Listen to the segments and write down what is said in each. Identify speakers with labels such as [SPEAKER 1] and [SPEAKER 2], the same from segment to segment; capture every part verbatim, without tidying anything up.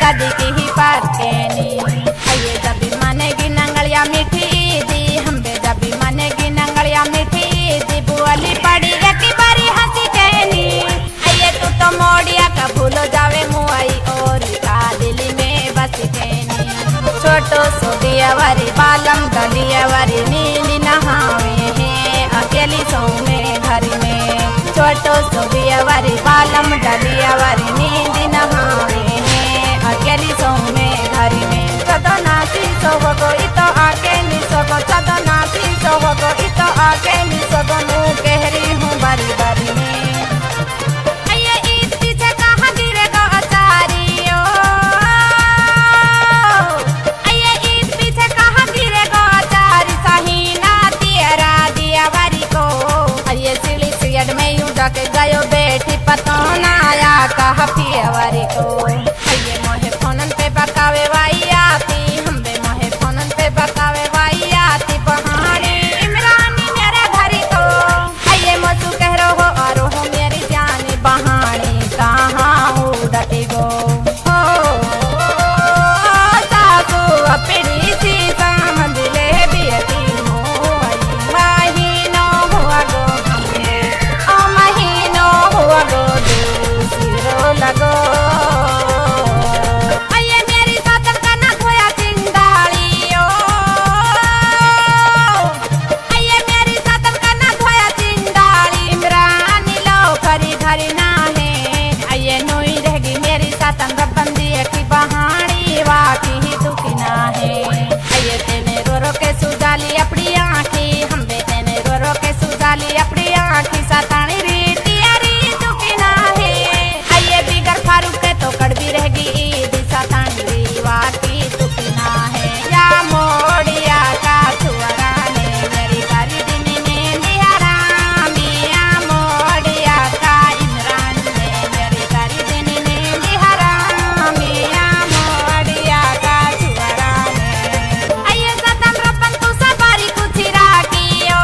[SPEAKER 1] शादी की ही बात कहनी। ये जब भी मानेगी नंगलिया मीठी दी, हम बे जब भी मानेगी नंगलिया मीठी दी, बुआली पड़ी एक बारी हंसी कहनी। ये तू तो मोड़िया का भूलो जावे मुआई और का दिल में बस कहनी। छोटो सोडिया वारी बालम गलिया वारी नीली नहावे है अकेली सो में घर में। छोटो सोडिया वारी बालम डलिया वारी नीली नहावे है अकेली सो में घर में। चदो नाची सो गो इतो आके निसो गो, चदो नाची सो गो इतो आके निसो गो, नू कह रही हूँ बारी बारी में। ये ईद पीछे कहाँ गिरे गो अचारी ओ, ये ईद पीछे कहाँ गिरे गो अचारी, सहीना तेरा दिया वारी को। ये सिली सियड में यूं जाके गयो बेटी पतो ना आया कहा पियवारी को। ये मोहे फोनन पे बकावे वाई आती, हम बे मोहे फोनन पे बकावे वाई आती, बहाने इमरानी मेरे घरी को। ये मोसू कह रो हो और हो मेरी जानी, बहाने कहाँ उड़ती गो। सासू अपनी सी समझ ले बियती हो, महीनो हुआ गो हमें ओ महीनो हुआ गो दूसरो लगो। ये मेरी सातन का ना खोया चिंदाली ओ, ये मेरी सातन का ना खोया चिंदाली, इमरानी लो खरी घरी ना है। ये नोई रहेगी मेरी सातन रबंदी की बहानी वाकी ही दुखी ना है। ये तेने रो रो के सुजाली अपनी आँखी, हम बे तेने रो रो के सुजाली अपनी आँखी, सतानी रीति अरी दुखी ना है। ये बिगर फारूक के तो कड़वी रहेगी ईद, सतानी वाकी दुखी ना है। या मोड़िया का छुअरा ने मेरी बारी दिन ने दिया रामी, या मोड़िया का इमरान ने मेरी बारी दिन ने दिया रामी, या मोड़िया का छुअरा ने। ये सतन रपन तू सवारी कुछ राखी ओ,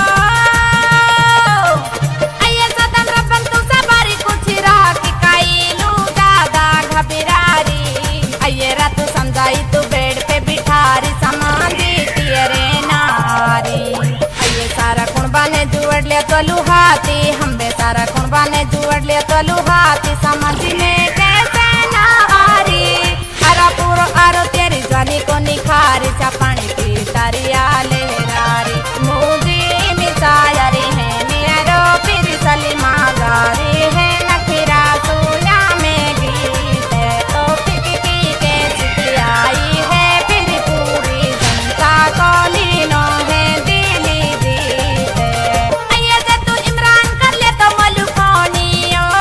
[SPEAKER 1] ये सतन रपन तू सवारी कुछ राखी, काईलू दादा घबरारी। ये रात समझाई तू बेड पे बिठारी, समाधि तेरे नारी। ये सारा कुणबा ने जुड़ लिया तो लुहाती, हम बे सारा कुणबा ने जुड़ लिया तो लुहाती, समझ में कैसे ना हारी। हरा पूरो आरो तेरी ज्वाली को निखारी, चा पानी की तारिया लहरारी, मुझे मिसायरी है मेरो फिर सलीमा गारी है, नखिरा सोया में गीत है तो फिकी के सिटी आई है, फिर पूरी जनता को लीनो है दिली जीत है। ये जे तू इमरान कर ले तो मलुकोनी ओ,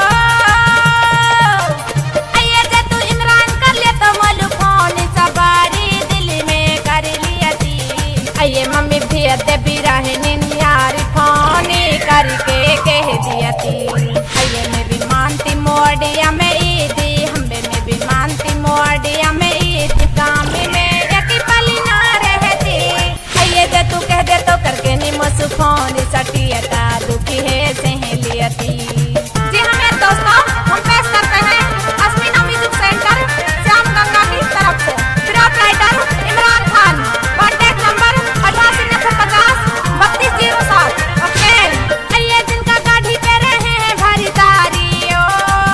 [SPEAKER 1] ये जे तू इमरान कर ले तो मलुकोनी, सवारी दिल में कर लिया थी। ये मम्मी भी अदे भी रहे निन्यारी फोनी करके कह दिया थी। ये मैं भी मानती मोड़िया में ईदी, हम बे मैं भी मानती मोड़िया में ईदी, गाँव में यकी पली ना रहती। ये जे तू कह दे तो करके निमोसु फोनी सटियता दुखी है सहेलिया थी। जी हाँ मेरे दोस्तों, हम पेश करते हैं अस्मिना म्यूजिक सेंटर श्याम गंगा की तरफ से Virat writer Imran Khan, contact number अठासी नब्बे पचास बत्तीस जीरो सात। ओके। ये जिनका गाड़ी पे रहे हैं भारी तारी ओ,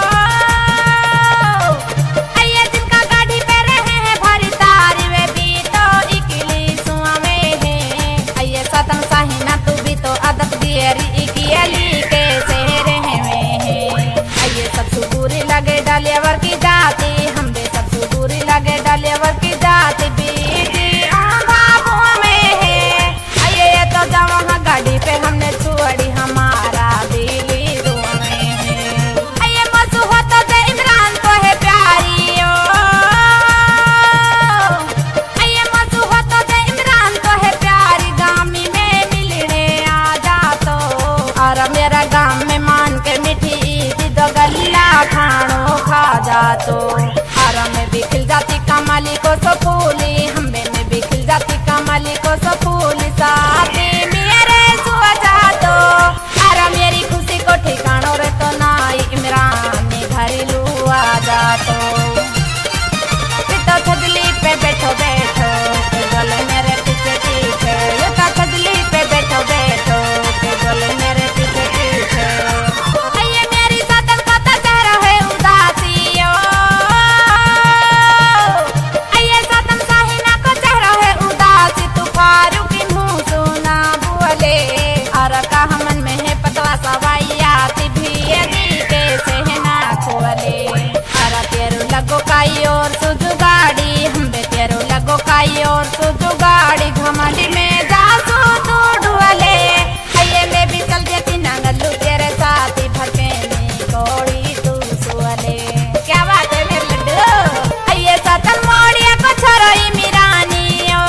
[SPEAKER 1] ये जिनका गाड़ी पे रहे हैं भारी तारी, वे भी तो इकली सुआ में है। ये सतन साहिना तू भी तो अदब दियरी इकियली के सेहरे में है। ये सब सुबूरी लगे डालियावर की जाती, हम भी सब सुबूरी लगे डालियावर की जाती, बीती आंधाबों में है। ये तो जहाँ गाड़ी पे हमने छुड़ी हमारा दिली रुआ में है। ये मसू हो तो जे इमरान तो है प्यारी ओ, ये मसू हो तो जे इमरान तो है प्यारी, गामी में मिलने आ जा तो। और मेरा गाँव में मान के मिठी ईद दो गल्ला खानो खा जा तो। और में भी खिल जाती कमाली को सो फूली, हम में भी खिल जाती कमाली को सो फूली, साथी मेरे सुआ जा तो। और मेरी खुशी को ठिकानो रे तो नाई, इमरान ने घरेलू आ जा तो। लगो काई और सुजु गाड़ी हम्बे तेरो लगो काई और सुजु गाड़ी घमंडी में जासू तू डुअले अये में भी चल देती नंगलू तेरे साथी भरके में कोड़ी तू सुअले। क्या बात है मेरे लड्डू अये सतन मोड़िया को छोरोई मिरानी ओ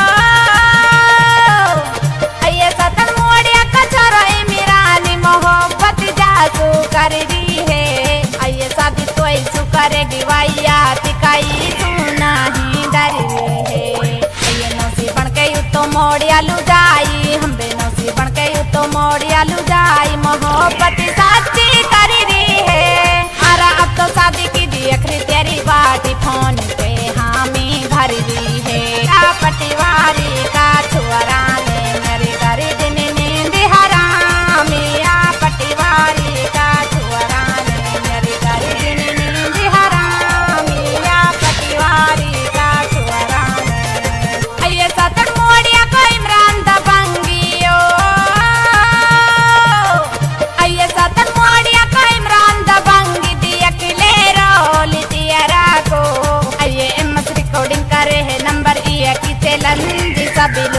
[SPEAKER 1] अये सतन मोड़िया को छोरोई मिरानी मोहब्बत जासू कर दी है अये शादी तो ऐसू करेगी वाइया तिकाई सुना ही डर है अये नौसी बन के यू तो मोड़िया लू जाई हम्बे नौसी बन के यू तो मोड़िया लू जाई मोहब्बत साची कर दी है अरा अब तो शादी की दी अखरी तेरी बाटी फोन पे हामी भर दी है क्या पटिवारी का छुअरा ने मेरी गरी दिन नींद हरामी आ पटिवारी का छुअरा ने मेरी गरी दिन नींद हरामी आ पटिवारी का छुअरा ने अये सतन मोड़िया को इमरान दबंगियो अये सतन मोड़िया को इमरान दबंगी दी अकेले रोली तियरा को अये एमएस रिकॉर्डिंग करे है नंबर ई की चैलेंज सभी